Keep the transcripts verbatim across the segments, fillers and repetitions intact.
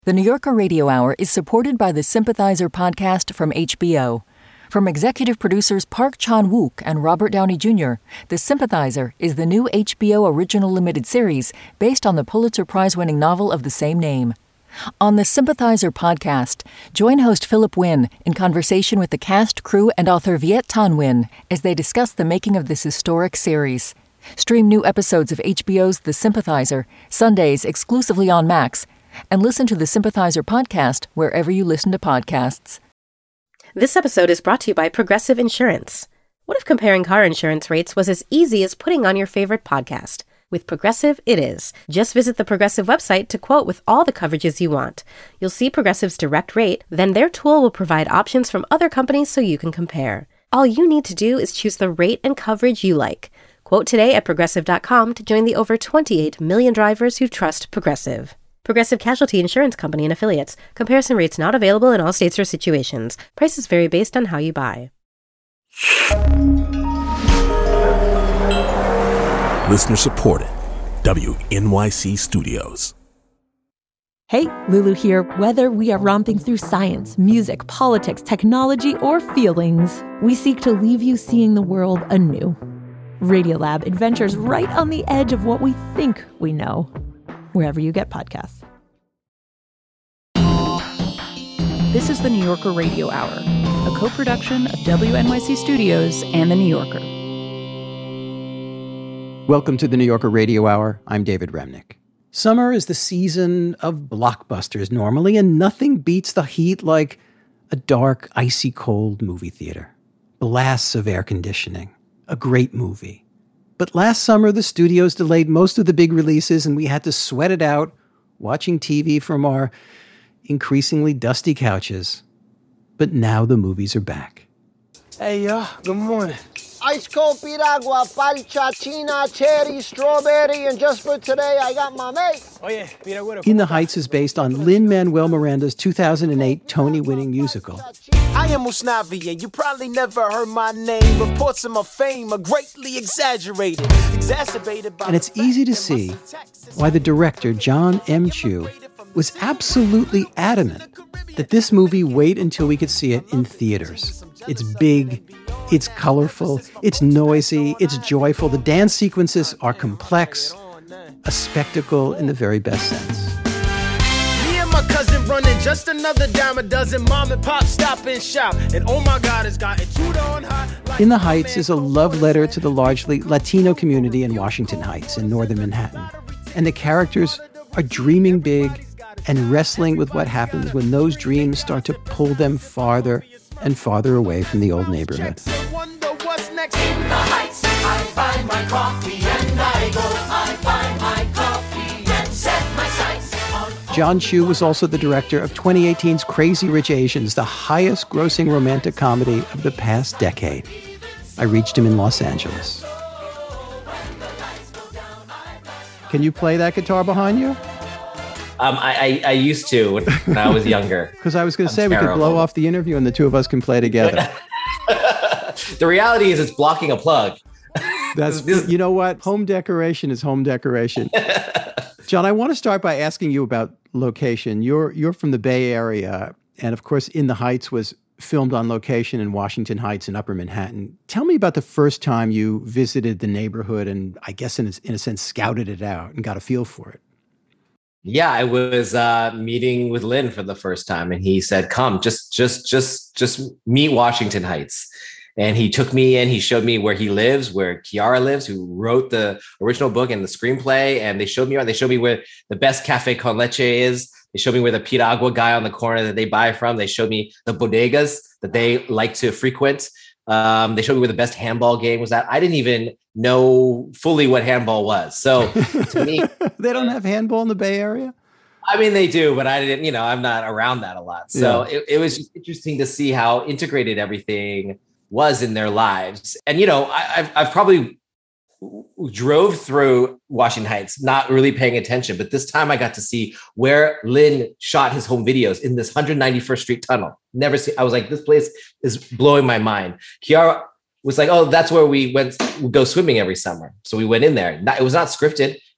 The New Yorker Radio Hour is supported by the Sympathizer podcast from H B O. From executive producers Park Chan-wook and Robert Downey Junior, The Sympathizer is the new H B O original limited series based on the Pulitzer Prize-winning novel of the same name. On the Sympathizer podcast, join host Philip Wynn in conversation with the cast, crew, and author Viet Thanh Nguyen as they discuss the making of this historic series. Stream new episodes of H B O's The Sympathizer, Sundays exclusively on Max, and listen to the Sympathizer podcast wherever you listen to podcasts. This episode is brought to you by Progressive Insurance. What if comparing car insurance rates was as easy as putting on your favorite podcast? With Progressive, it is. Just visit the Progressive website to quote with all the coverages you want. You'll see Progressive's direct rate, then their tool will provide options from other companies so you can compare. All you need to do is choose the rate and coverage you like. Quote today at progressive dot com to join the over twenty-eight million drivers who trust Progressive. Progressive Casualty Insurance Company and Affiliates. Comparison rates not available in all states or situations. Prices vary based on how you buy. Listener supported. W N Y C Studios. Hey, Lulu here. Whether we are romping through science, music, politics, technology, or feelings, we seek to leave you seeing the world anew. Radiolab adventures right on the edge of what we think we know. Wherever you get podcasts. This is the New Yorker Radio Hour, a co-production of W N Y C Studios and the New Yorker. Welcome to the New Yorker Radio Hour. I'm David Remnick. Summer is the season of blockbusters normally, and nothing beats the heat like a dark, icy cold movie theater. Blasts of air conditioning. A great movie. But last summer, the studios delayed most of the big releases, and we had to sweat it out watching T V from our increasingly dusty couches. But now the movies are back. Hey, y'all. Good morning. Ice cold piragua, palcha, china, cherry, strawberry, and just for today, I got my mate. Oh, yeah. In the Heights is based on Lin-Manuel Miranda's two thousand eight Tony-winning musical. I am Usnavi, and you probably never heard my name. Reports of my fame are greatly exaggerated, exacerbated by... And it's easy to see why the director, John M. Chu, was absolutely adamant that this movie wait until we could see it in theaters. It's big, it's colorful, it's noisy, it's joyful. The dance sequences are complex, a spectacle in the very best sense. Me and my cousin running just another dime a dozen. Mom and pop stop and shop. And oh my God, it's gotten too darn hot. Like In the Heights is a love letter to the largely Latino community in Washington Heights in northern Manhattan. And the characters are dreaming big and wrestling with what happens when those dreams start to pull them farther and farther away from the old neighborhood. John Chu was also the director of twenty eighteen's Crazy Rich Asians, the highest grossing romantic comedy of the past decade. I reached him in Los Angeles. Can you play that guitar behind you? Um, I, I, I used to when I was younger. Because I was going to say terrible. We could blow off the interview and the two of us can play together. The reality is it's blocking a plug. That's you know what? Home decoration is home decoration. John, I want to start by asking you about location. You're you're from the Bay Area, and of course, In the Heights was filmed on location in Washington Heights in Upper Manhattan. Tell me about the first time you visited the neighborhood and I guess in a, in a sense scouted it out and got a feel for it. Yeah, I was uh, meeting with Lin for the first time, and he said, "Come, just, just, just, just meet Washington Heights." And he took me in. He showed me where he lives, where Kiara lives, who wrote the original book and the screenplay. And they showed me, they showed me where the best cafe con leche is. They showed me where the piragua guy on the corner that they buy from. They showed me the bodegas that they like to frequent. Um, they showed me where the best handball game was at. I didn't even know fully what handball was. So to me, they don't have handball in the Bay Area. I mean, they do, but I didn't, you know, I'm not around that a lot. So yeah. it, it was just interesting to see how integrated everything was in their lives. And, you know, I, I've, I've probably drove through Washington Heights, not really paying attention. But this time I got to see where Lin shot his home videos in this one hundred ninety-first Street tunnel. Never seen. I was like, this place is blowing my mind. Kiara was like, oh, that's where we went, we go swimming every summer. So we went in there. It was not scripted.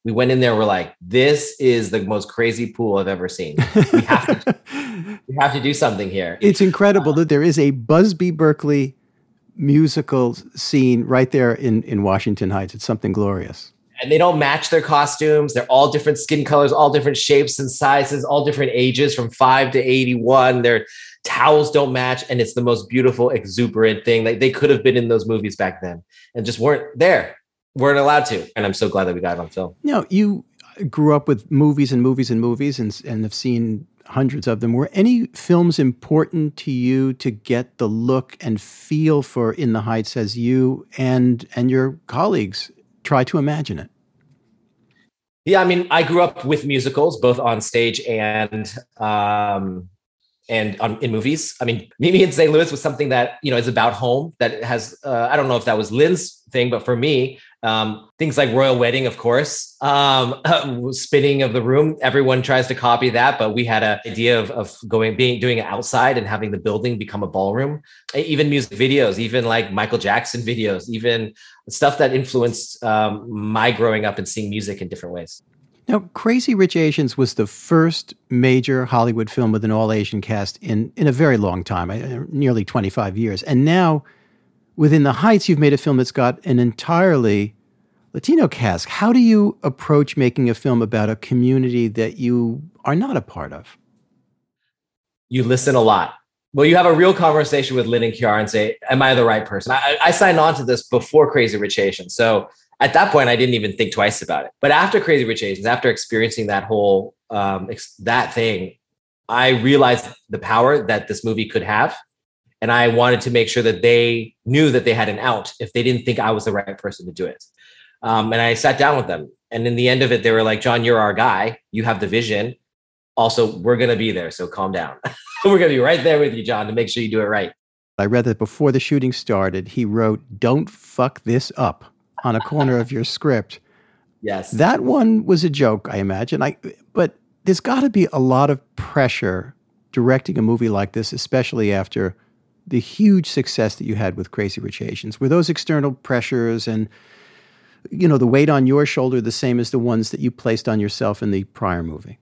We went in there, we're like, this is the most crazy pool I've ever seen. We have to, we have to do something here. It's incredible that there is a Busby Berkeley musical scene right there in, in Washington Heights. It's something glorious. And they don't match their costumes. They're all different skin colors, all different shapes and sizes, all different ages from five to eighty-one. Their towels don't match. And it's the most beautiful, exuberant thing. Like they could have been in those movies back then and just weren't there. Weren't allowed to. And I'm so glad that we got it on film. Now, you grew up with movies and movies and movies and, and have seen hundreds of them. Were any films important to you to get the look and feel for In the Heights as you and and your colleagues try to imagine it? Yeah, I mean, I grew up with musicals, both on stage and um, and on, in movies. I mean, Mimi in Saint Louis was something that, you know, is about home. That has, uh, I don't know if that was Lynn's thing, but for me, um, things like Royal Wedding, of course, um, Spinning of the Room. Everyone tries to copy that, but we had an idea of, of going, being, doing it outside and having the building become a ballroom. Even music videos, even like Michael Jackson videos, even stuff that influenced um, my growing up and seeing music in different ways. Now, Crazy Rich Asians was the first major Hollywood film with an all-Asian cast in, in a very long time, nearly twenty-five years. And now, within the Heights, you've made a film that's got an entirely Latino cast. How do you approach making a film about a community that you are not a part of? You listen a lot. Well, you have a real conversation with Lynn and Kiara and say, am I the right person? I, I signed on to this before Crazy Rich Asians. So at that point, I didn't even think twice about it. But after Crazy Rich Asians, after experiencing that whole, um, ex- that thing, I realized the power that this movie could have. And I wanted to make sure that they knew that they had an out if they didn't think I was the right person to do it. Um, and I sat down with them. And in the end of it, they were like, John, you're our guy. You have the vision. Also, we're going to be there. So calm down. We're going to be right there with you, John, to make sure you do it right. I read that before the shooting started, he wrote, "Don't fuck this up," on a corner of your script. Yes. That one was a joke, I imagine. I, but there's got to be a lot of pressure directing a movie like this, especially after the huge success that you had with Crazy Rich Asians. Were those external pressures and, you know, the weight on your shoulder the same as the ones that you placed on yourself in the prior movie?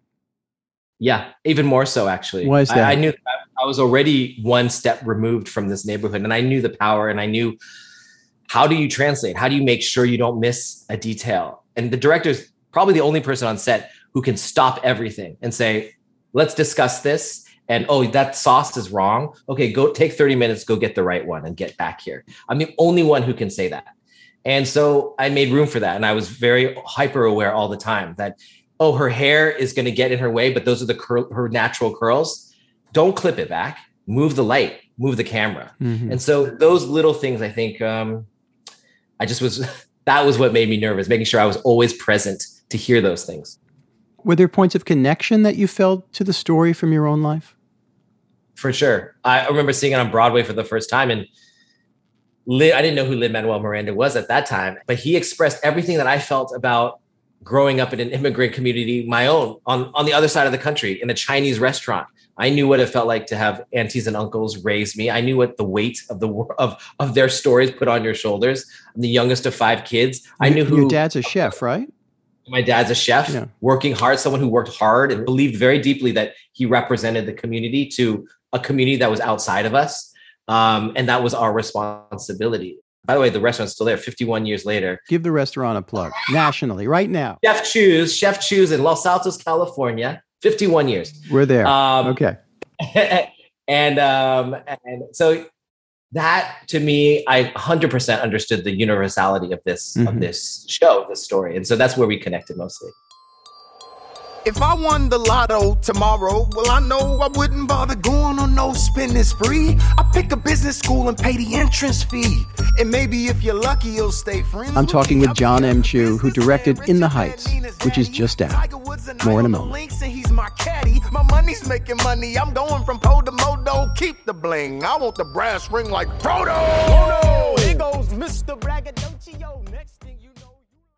Yeah, even more so, actually. Why is that? I, I knew I was already one step removed from this neighborhood, and I knew the power, and I knew how do you translate? How do you make sure you don't miss a detail? And the director's probably the only person on set who can stop everything and say, let's discuss this. And, oh, that sauce is wrong. Okay, go take thirty minutes, go get the right one and get back here. I'm the only one who can say that. And so I made room for that. And I was very hyper aware all the time that, oh, her hair is going to get in her way, but those are the curl, her natural curls. Don't clip it back. Move the light, move the camera. Mm-hmm. And so those little things, I think, um, I just was, that was what made me nervous, making sure I was always present to hear those things. Were there points of connection that you felt to the story from your own life? For sure. I remember seeing it on Broadway for the first time, and Lin, I didn't know who Lin-Manuel Miranda was at that time, but he expressed everything that I felt about growing up in an immigrant community, my own, on, on the other side of the country, in a Chinese restaurant. I knew what it felt like to have aunties and uncles raise me. I knew what the weight of the of of their stories put on your shoulders. I'm the youngest of five kids. I knew who. Your dad's a chef, right? My dad's a chef, yeah. Working hard, someone who worked hard and believed very deeply that he represented the community to a community that was outside of us. Um, and that was our responsibility. By the way, the restaurant's still there fifty-one years later. Give the restaurant a plug nationally right now. Chef Chu's, Chef Chu's in Los Altos, California, fifty-one years. We're there. Um, okay. and, um, and so that to me, I one hundred percent understood the universality of this, mm-hmm. of this show, this story. And so that's where we connected mostly. If I won the lotto tomorrow, well, I know I wouldn't bother going on no spending spree. I pick a business school and pay the entrance fee. And maybe if you're lucky, you'll stay friends. I'm talking with John M. Chu, who directed In the Heights, which is just out. More in a moment. He's my caddy. My money's making money. I'm going from pole to modo. Keep the bling. I want the brass ring like Frodo. Oh no! Here goes Mister Braggadocio. Next thing you know.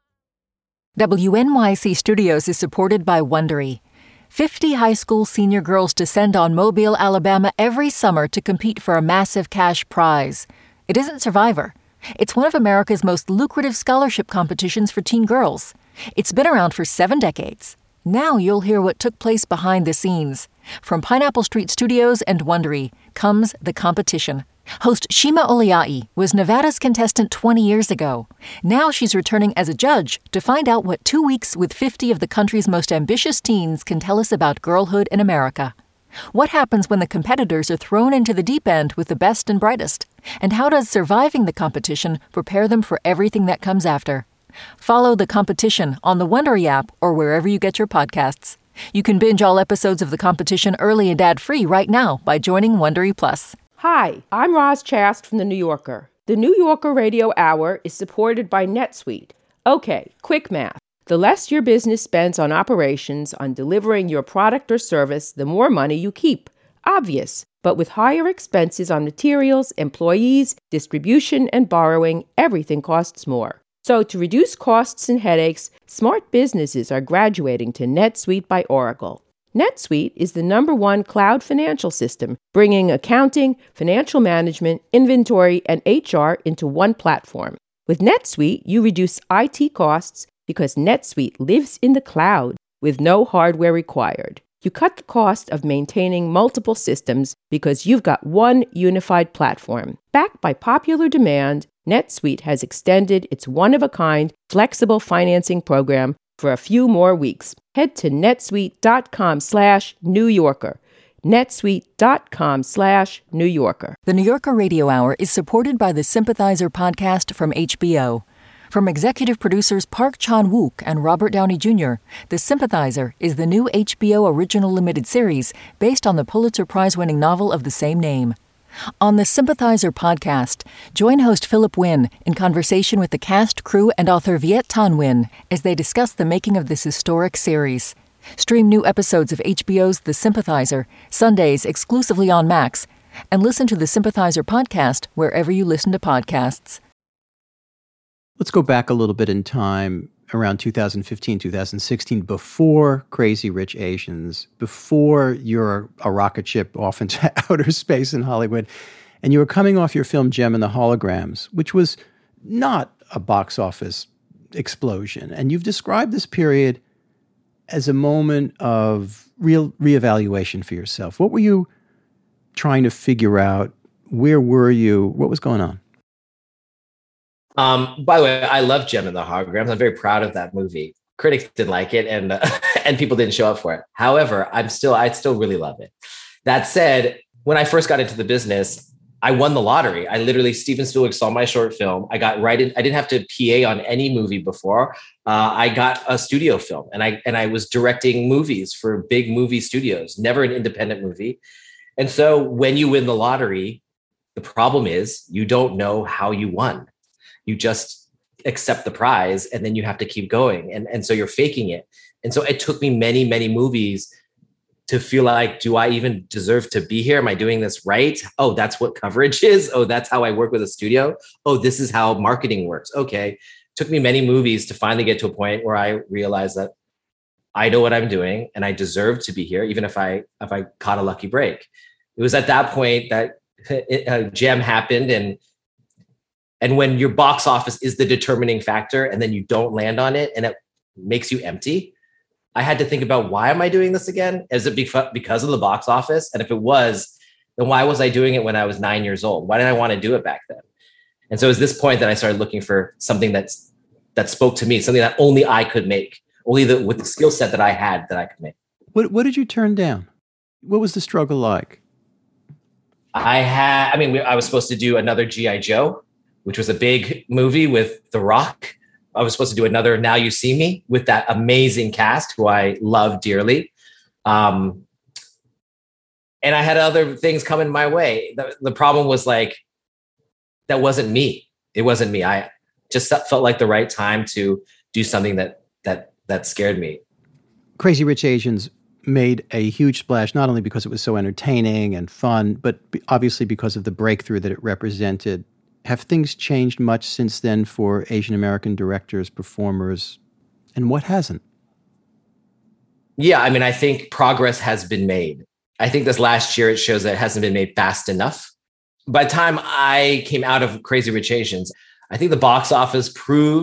W N Y C Studios is supported by Wondery. fifty high school senior girls descend on Mobile, Alabama every summer to compete for a massive cash prize. It isn't Survivor. It's one of America's most lucrative scholarship competitions for teen girls. It's been around for seven decades. Now you'll hear what took place behind the scenes. From Pineapple Street Studios and Wondery comes The Competition. Host Shima Oliai was Nevada's contestant twenty years ago. Now she's returning as a judge to find out what two weeks with fifty of the country's most ambitious teens can tell us about girlhood in America. What happens when the competitors are thrown into the deep end with the best and brightest? And how does surviving the competition prepare them for everything that comes after? Follow The Competition on the Wondery app or wherever you get your podcasts. You can binge all episodes of The Competition early and ad-free right now by joining Wondery Plus. Hi, I'm Roz Chast from The New Yorker. The New Yorker Radio Hour is supported by NetSuite. Okay, quick math. The less your business spends on operations, on delivering your product or service, the more money you keep. Obvious. But with higher expenses on materials, employees, distribution, and borrowing, everything costs more. So to reduce costs and headaches, smart businesses are graduating to NetSuite by Oracle. NetSuite is the number one cloud financial system, bringing accounting, financial management, inventory, and H R into one platform. With NetSuite, you reduce I T costs because NetSuite lives in the cloud with no hardware required. You cut the cost of maintaining multiple systems because you've got one unified platform. Backed by popular demand, NetSuite has extended its one-of-a-kind flexible financing program for a few more weeks. Head to netsuite.com slash New Yorker. netsuite.com slash New Yorker. The New Yorker Radio Hour is supported by the Sympathizer podcast from H B O. From executive producers Park Chan-wook and Robert Downey Junior, The Sympathizer is the new H B O original limited series based on the Pulitzer Prize-winning novel of the same name. On the Sympathizer podcast, join host Philip Wynn in conversation with the cast, crew, and author Viet Thanh Nguyen as they discuss the making of this historic series. Stream new episodes of H B O's The Sympathizer, Sundays exclusively on Max, and listen to the Sympathizer podcast wherever you listen to podcasts. Let's go back a little bit in time, around two thousand fifteen, two thousand sixteen, before Crazy Rich Asians, before you're a rocket ship off into outer space in Hollywood, and you were coming off your film Jem and the Holograms, which was not a box office explosion. And you've described this period as a moment of real reevaluation for yourself. What were you trying to figure out? Where were you? What was going on? Um, by the way, I love Jem and the Holograms. I'm very proud of that movie. Critics didn't like it, and uh, and people didn't show up for it. However, I'm still I still really love it. That said, when I first got into the business, I won the lottery. I literally Steven Spielberg saw my short film. I got right in. I didn't have to P A on any movie before. Uh, I got a studio film, and I and I was directing movies for big movie studios. Never an independent movie. And so, when you win the lottery, the problem is you don't know how you won. You just accept the prize and then you have to keep going. And, and so you're faking it. And so it took me many, many movies to feel like, do I even deserve to be here? Am I doing this right? Oh, that's what coverage is. Oh, that's how I work with a studio. Oh, this is how marketing works. Okay. It took me many movies to finally get to a point where I realized that I know what I'm doing and I deserve to be here, even if I, if I caught a lucky break. It was at that point that it, uh, Jem happened, and And when your box office is the determining factor and then you don't land on it and it makes you empty, I had to think about, why am I doing this again? Is it because of the box office? And if it was, then why was I doing it when I was nine years old? Why did I want to do it back then? And so it was this point that I started looking for something that's, that spoke to me, something that only I could make, only the, with the skill set that I had that I could make. What, what did you turn down? What was the struggle like? I had, I mean, I was supposed to do another G I. Joe, which was a big movie with The Rock. I was supposed to do another Now You See Me with that amazing cast who I love dearly. Um, and I had other things coming my way. The, the problem was like, that wasn't me. It wasn't me. I just felt like the right time to do something that that that scared me. Crazy Rich Asians made a huge splash, not only because it was so entertaining and fun, but obviously because of the breakthrough that it represented. Have things changed much since then for Asian American directors, performers, and what hasn't? Yeah, I mean, I think progress has been made. I think this last year, it shows that it hasn't been made fast enough. By the time I came out of Crazy Rich Asians, I think the box office proved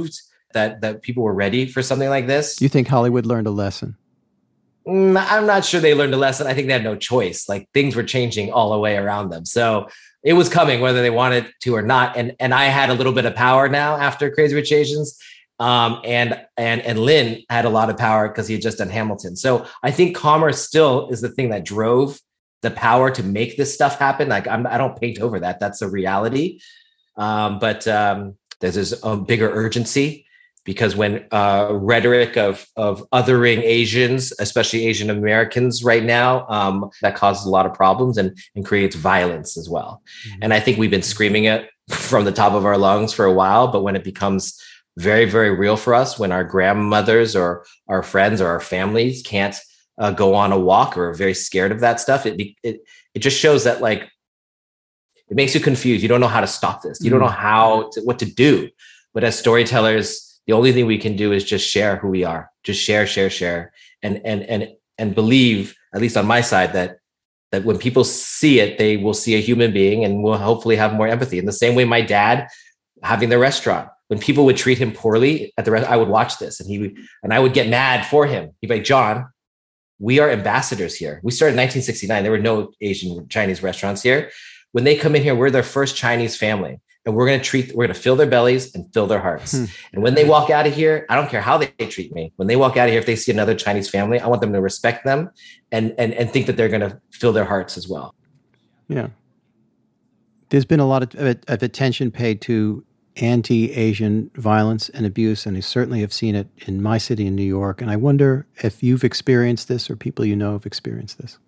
that that people were ready for something like this. You think Hollywood learned a lesson? I'm not sure they learned a lesson. I think they had no choice. Like things were changing all the way around them. So it was coming whether they wanted to or not. And and I had a little bit of power now after Crazy Rich Asians. Um, and and and Lin had a lot of power because he had just done Hamilton. So I think commerce still is the thing that drove the power to make this stuff happen. Like I'm, I don't paint over that. That's a reality. Um, but um, there's, there's a bigger urgency. Because when uh, rhetoric of of othering Asians, especially Asian Americans right now, um, that causes a lot of problems and, and creates violence as well. Mm-hmm. And I think we've been screaming it from the top of our lungs for a while, but when it becomes very, very real for us, when our grandmothers or our friends or our families can't uh, go on a walk or are very scared of that stuff, it, it, it just shows that like, it makes you confused. You don't know how to stop this. You mm-hmm. don't know how to, what to do. But as storytellers, the only thing we can do is just share who we are. Just share, share, share, and and and and believe, at least on my side, that that when people see it, they will see a human being and will hopefully have more empathy. In the same way, my dad having the restaurant, when people would treat him poorly at the restaurant, I would watch this, and he would, and I would get mad for him. He'd be like, "John, we are ambassadors here. We started in nineteen sixty-nine. There were no Asian Chinese restaurants here. When they come in here, we're their first Chinese family." And we're going to treat, we're going to fill their bellies and fill their hearts. Hmm. And when they walk out of here, I don't care how they treat me. When they walk out of here, if they see another Chinese family, I want them to respect them and and, and think that they're going to fill their hearts as well. Yeah. There's been a lot of, of attention paid to anti-Asian violence and abuse, and I certainly have seen it in my city in New York. And I wonder if you've experienced this or people you know have experienced this.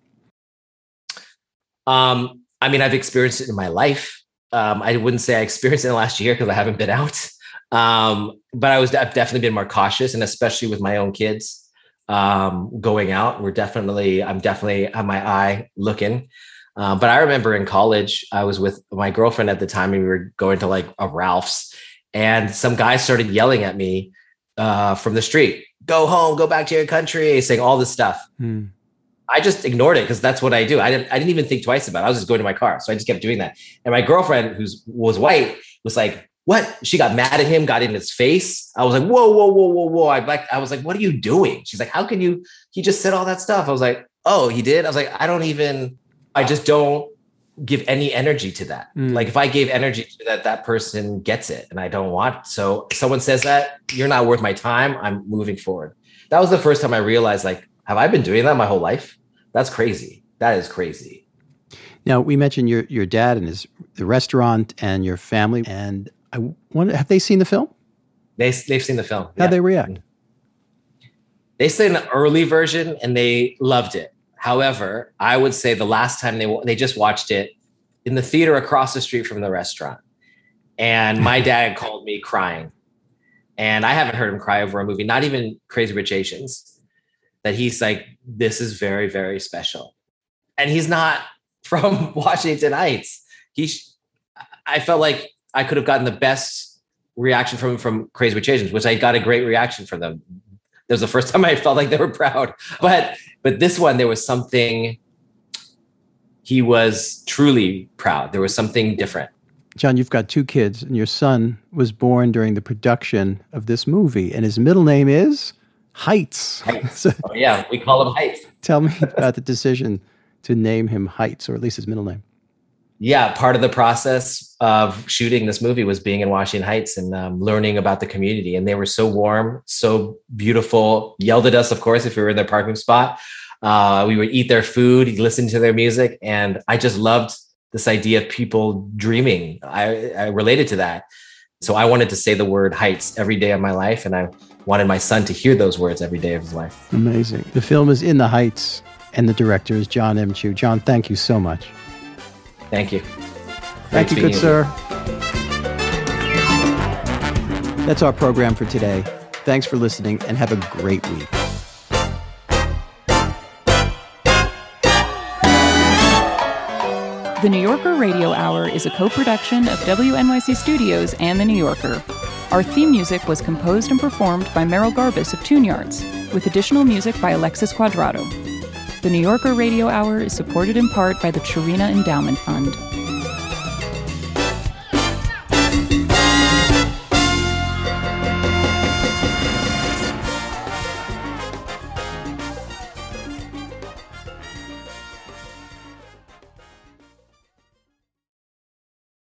Um, I mean, I've experienced it in my life. Um, I wouldn't say I experienced it in the last year because I haven't been out. Um, but I was, I've definitely been more cautious, and especially with my own kids um, going out, we're definitely, I'm definitely have my eye looking. Um, but I remember in college, I was with my girlfriend at the time, and we were going to like a Ralph's, and some guy started yelling at me uh, from the street, "Go home, go back to your country," saying all this stuff. Hmm. I just ignored it because that's what I do. I didn't, I didn't even think twice about it. I was just going to my car. So I just kept doing that. And my girlfriend, who was white, was like, "What?" She got mad at him, got in his face. I was like, whoa, whoa, whoa, whoa, whoa. I like, I was like, "What are you doing?" She's like, "How can you, he just said all that stuff." I was like, "Oh, he did?" I was like, I don't even, I just don't give any energy to that. Mm. Like if I gave energy to that, that person gets it and I don't want. So if someone says that, you're not worth my time, I'm moving forward. That was the first time I realized, like, have I been doing that my whole life? That's crazy. That is crazy. Now, we mentioned your your dad and his the restaurant and your family. And I wonder, have they seen the film? They, they've seen the film. How'd yeah. they react? They saw an early version and they loved it. However, I would say the last time they they just watched it in the theater across the street from the restaurant. And my dad called me crying. And I haven't heard him cry over a movie, not even Crazy Rich Asians. That he's like, this is very, very special. And he's not from Washington Heights. He, sh- I felt like I could have gotten the best reaction from from Crazy Rich Asians, which I got a great reaction from them. That was the first time I felt like they were proud. But but this one, there was something, he was truly proud. There was something different. John, you've got two kids, and your son was born during the production of this movie, and his middle name is Heights. Heights. So, oh, yeah, we call him Heights. Tell me about the decision to name him Heights, or at least his middle name. Yeah, part of the process of shooting this movie was being in Washington Heights and um, learning about the community. And they were so warm, so beautiful, yelled at us, of course, if we were in their parking spot. Uh, we would eat their food, listen to their music. And I just loved this idea of people dreaming. I, I related to that. So I wanted to say the word Heights every day of my life. And I wanted my son to hear those words every day of his life. Amazing. The film is In the Heights, and the director is John M. Chu. John, thank you so much. Thank you. Thank you, good sir. That's our program for today. Thanks for listening, and have a great week. The New Yorker Radio Hour is a co-production of W N Y C Studios and The New Yorker. Our theme music was composed and performed by Merrill Garbus of Tune Yards, with additional music by Alexis Quadrado. The New Yorker Radio Hour is supported in part by the Chirina Endowment Fund.